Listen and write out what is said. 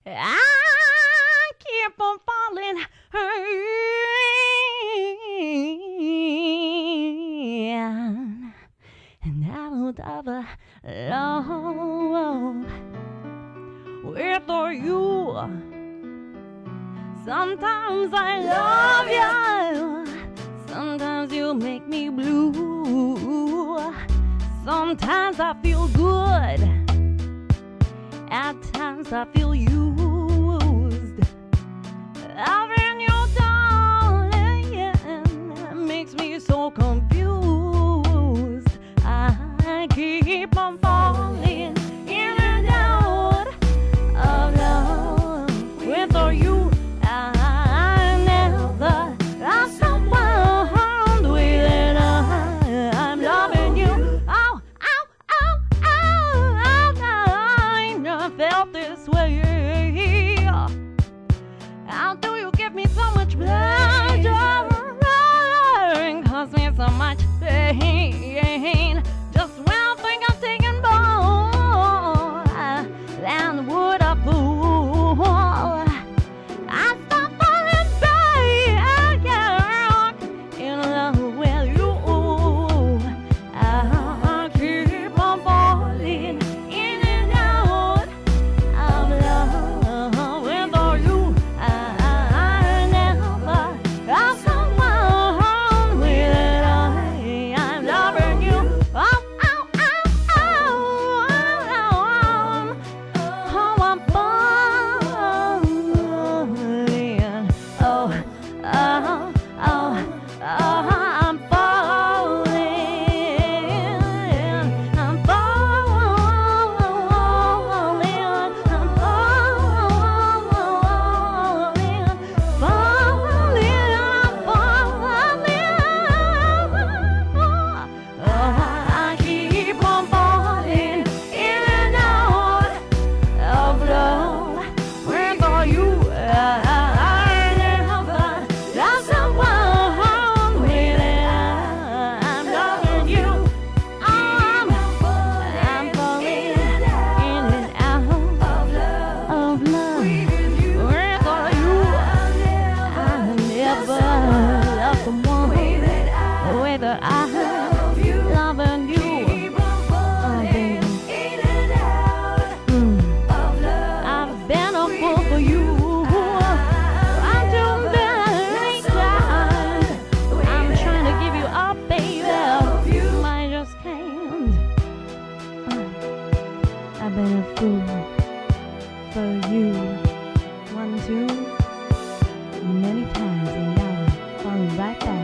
I keep on falling and out of love with you. Sometimes I love you, sometimes you make me blue. Sometimes I feel good, at times I feel used. Having you, darling, makes me so confused. I keep on falling in and out of love with or you. I never have someone with it. I'm loving you. Oh, oh, oh, oh, I never felt this way. How do you give me so much pleasure and cause me so much pain? Just when I think I'm taking more than would a fool, I stop falling back in love with you. I keep on falling in and out of love with all you. I never have someone with it. I'm loving you. Oh, oh, oh, oh, oh, I'm falling. Oh, oh, oh, oh, I'm falling. I'm falling. I'm falling. I keep on falling in and out of love with all you. I never lost someone with it. I'm loving you. I'm falling in and out of love with all you. I never lost someone with it. I'm loving you. Oh, baby. I've been a fool for you. I'm too very tired. I'm trying to give you up, baby. I just can't. I've been a fool for you. 1, 2, many times, and now I'm falling right back.